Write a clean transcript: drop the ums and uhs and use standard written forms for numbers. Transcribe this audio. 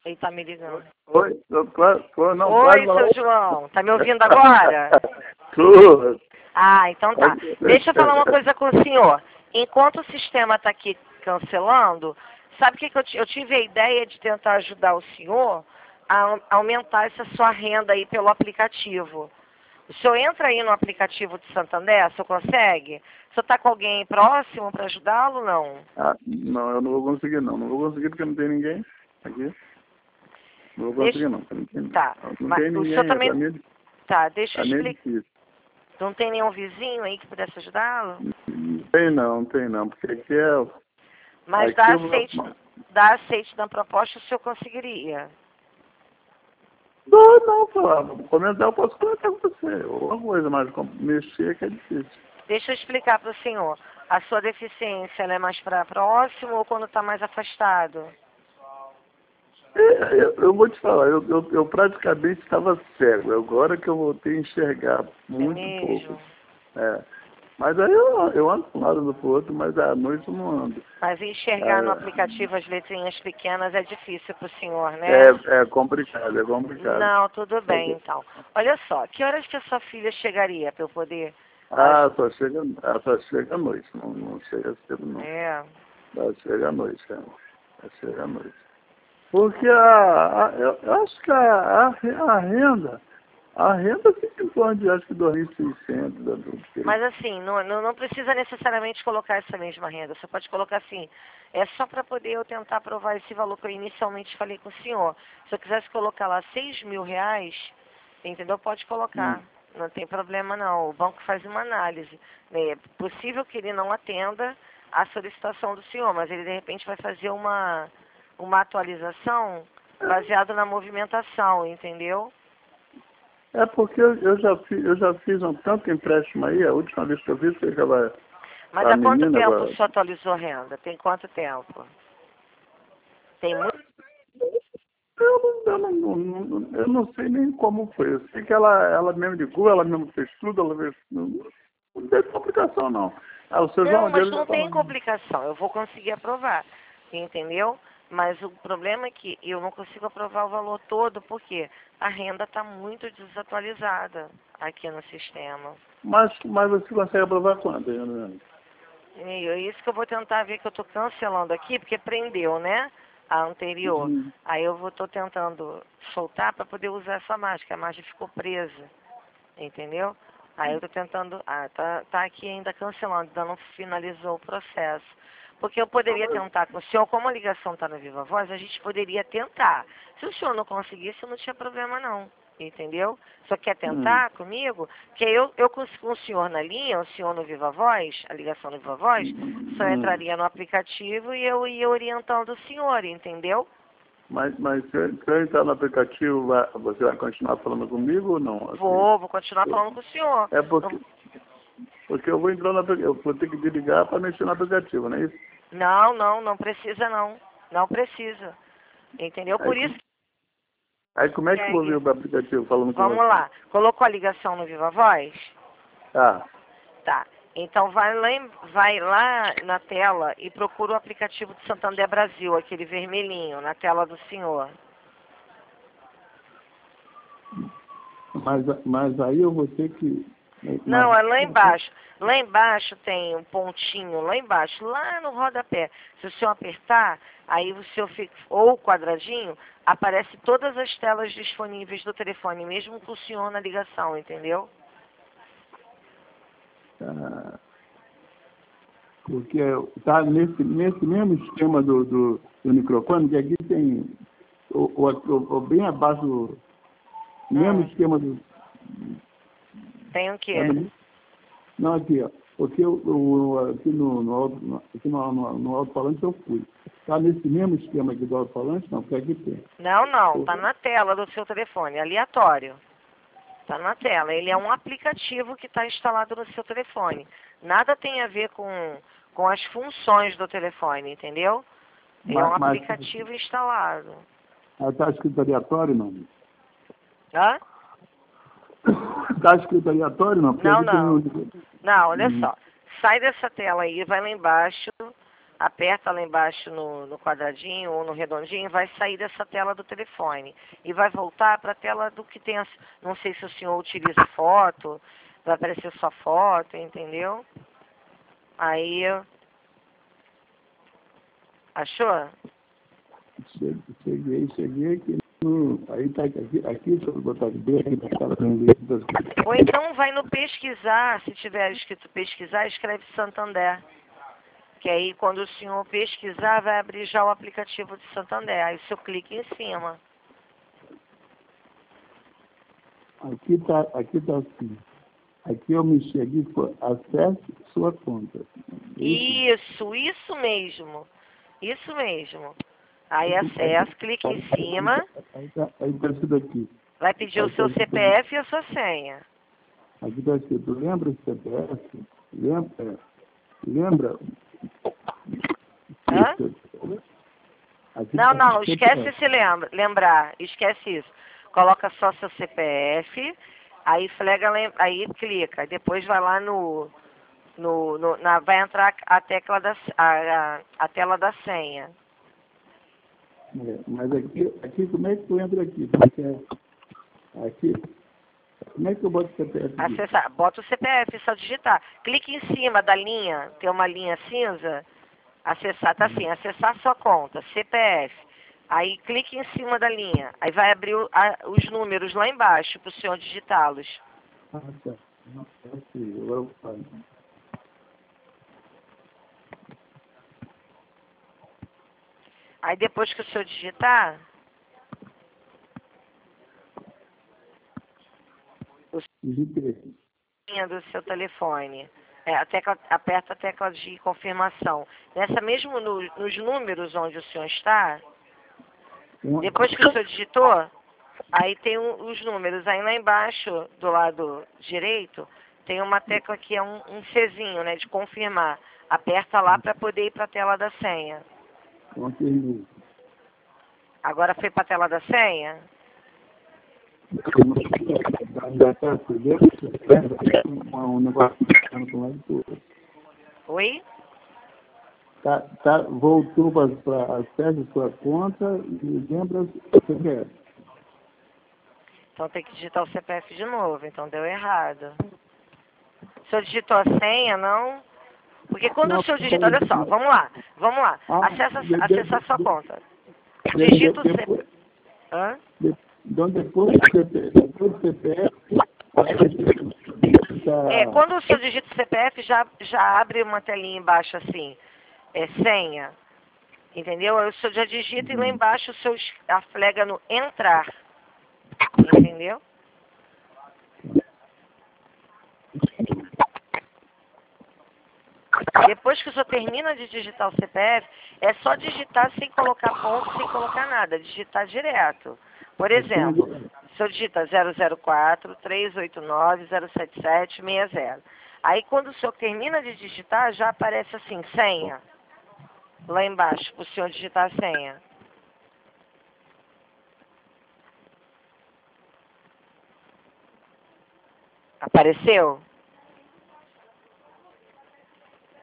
Ele tá me ligando. Oi, claro, não, Oi, seu João. Tá me ouvindo agora? Tudo. Ah, então tá. Deixa eu falar uma coisa com o senhor. Enquanto o sistema tá aqui cancelando, sabe o que eu tive a ideia de tentar ajudar o senhor a aumentar essa sua renda aí pelo aplicativo. O senhor entra aí no aplicativo de Santander, o senhor consegue? O senhor está com alguém próximo para ajudá-lo ou não? Ah, não, eu não vou conseguir não. Não vou conseguir porque não tem ninguém aqui. Não vou conseguir não. Tá. Não Mas tem o ninguém, senhor também... pra mim, Tá, deixa eu pra mim é explicar. difícil. Não tem nenhum vizinho aí que pudesse ajudá-lo? Não tem não, porque aqui é... Mas aqui dá aceite na proposta, o senhor conseguiria. Não, comentar eu posso comentar com você. Uma coisa, mas mexer que é difícil. Deixa eu explicar para o senhor. A sua deficiência ela é mais para próximo ou quando está mais afastado? Eu vou te falar, eu praticamente estava cego. Agora que eu voltei a enxergar muito pouco. Mas aí eu ando de um lado do outro, mas à noite eu não ando. Mas enxergar no aplicativo as letrinhas pequenas é difícil para o senhor, né? É complicado, é complicado. Não, tudo bem, então. Olha só, que horas que a sua filha chegaria para eu poder... Só chega à noite, não chega cedo não. Ela chega à noite, cara. Ela chega à noite. Porque eu acho que a renda fica em torno de, acho que 2.600. Mas assim, não precisa necessariamente colocar essa mesma renda. Você pode colocar assim, é só para poder eu tentar provar esse valor que eu inicialmente falei com o senhor. Se eu quisesse colocar lá 6.000 reais, entendeu? Pode colocar. Não tem problema não. O banco faz uma análise. É possível que ele não atenda a solicitação do senhor, mas ele de repente vai fazer uma atualização baseada na movimentação, entendeu? É porque eu já fiz um tanto empréstimo aí, a última vez que eu vi foi aquela... Mas há quanto tempo o senhor atualizou a renda? Tem quanto tempo? Tem muito? Eu não sei nem como foi. Eu sei que ela mesmo ligou, ela mesmo fez tudo, ela fez... Não teve complicação, não. O seu João Não, mas não tem complicação. Eu vou conseguir aprovar, entendeu? Mas o problema é que eu não consigo aprovar o valor todo, porque a renda está muito desatualizada aqui no sistema. Mas você consegue aprovar quando, Leandro? É isso que eu vou tentar ver, que eu estou cancelando aqui, porque prendeu, né? A anterior. Aí eu estou tentando soltar para poder usar essa mágica. A mágica ficou presa, entendeu? Aí eu estou tentando... tá aqui ainda cancelando, ainda não finalizou o processo. Porque eu poderia tentar com o senhor, como a ligação está no Viva Voz, a gente poderia tentar. Se o senhor não conseguisse, não tinha problema não, entendeu? Só quer tentar comigo? Porque eu com o senhor na linha, o senhor no Viva Voz, a ligação no Viva Voz, só entraria no aplicativo e eu ia orientando o senhor, entendeu? Mas se eu entrar no aplicativo, você vai continuar falando comigo ou não? Assim, vou continuar falando com o senhor. É porque eu vou entrar no aplicativo, eu vou ter que desligar para mexer no aplicativo, não é isso? Não precisa não. Não precisa. Entendeu? Por isso. Aí como é que eu vou ver o aplicativo falando com você? Vamos lá. Colocou a ligação no Viva Voz? Tá. Então vai lá na tela e procura o aplicativo do Santander Brasil, aquele vermelhinho, na tela do senhor. Mas aí eu vou ter que... Não, é lá embaixo. Lá embaixo tem um pontinho, lá embaixo, lá no rodapé. Se o senhor apertar, aí o senhor fica, ou o quadradinho, aparece todas as telas disponíveis do telefone, mesmo com o senhor na ligação, entendeu? Porque tá nesse mesmo esquema do microfone, que aqui tem bem abaixo mesmo esquema do... Tem o quê? Não, aqui, ó. Porque aqui no alto-falante eu fui. Tá nesse mesmo esquema aqui do alto-falante? Não, porque aqui tem. Não, tá na tela do seu telefone, aleatório. Tá na tela. Ele é um aplicativo que está instalado no seu telefone. Nada tem a ver com as funções do telefone, entendeu? Ele é um aplicativo instalado. Está escrito aleatório, não? Hã? Está escrito aleatório, não? Não, olha só. Sai dessa tela aí, vai lá embaixo, aperta lá embaixo no quadradinho ou no redondinho, vai sair dessa tela do telefone. E vai voltar para a tela do que tem, não sei se o senhor utiliza foto, vai aparecer sua foto, entendeu? Aí, achou? Cheguei aqui. Aí tá aqui deixa eu botar bem aqui na tela. Ou então vai no pesquisar, se tiver escrito pesquisar, escreve Santander. Que aí quando o senhor pesquisar, vai abrir já o aplicativo de Santander. Aí o senhor clica em cima. Aqui tá assim. Aqui eu me cheguei, acesse sua conta. Isso mesmo. Isso mesmo. Aí acessa, clica em cima. Aí tá escrito aqui. Vai pedir o seu CPF e a sua senha. Aqui está escrito, lembra o CPF? Lembra? Hã? Não, esquece esse lembrar. Esquece isso. Coloca só seu CPF, aí aí clica. Depois vai lá vai entrar a tecla a tela da senha. Mas aqui, como é que tu entra aqui? Porque aqui, como é que eu boto o CPF? Acessar, bota o CPF, só digitar. Clique em cima da linha, tem uma linha cinza. Acessar, tá assim, acessar sua conta, CPF. Aí clique em cima da linha. Aí vai abrir os números lá embaixo para o senhor digitá-los. Ah, tá. Agora eu falo. Aí depois que o senhor digitar, do seu telefone, aperta a tecla de confirmação. Nessa mesmo nos números onde o senhor está, depois que o senhor digitou, aí tem os números. Aí lá embaixo, do lado direito, tem uma tecla que é um Czinho, né, de confirmar. Aperta lá para poder ir para a tela da senha. Agora foi para a tela da senha? Oi? Voltou para acesse sua conta e lembra o CPF. Então tem que digitar o CPF de novo, então deu errado. O senhor digitou a senha, não? Porque quando o senhor digita, olha só, vamos lá. Acessa a sua conta. Digita o CPF. Hã? Depois do CPF, quando o senhor digita o CPF, já abre uma telinha embaixo assim, senha. Entendeu? Aí o senhor já digita e lá embaixo o senhor aflega no entrar. Entendeu? Depois que o senhor termina de digitar o CPF, é só digitar sem colocar ponto, sem colocar nada. Digitar direto. Por exemplo, o senhor digita 004-389-077-60. Aí quando o senhor termina de digitar, já aparece assim, senha. Lá embaixo, para o senhor digitar a senha. Apareceu?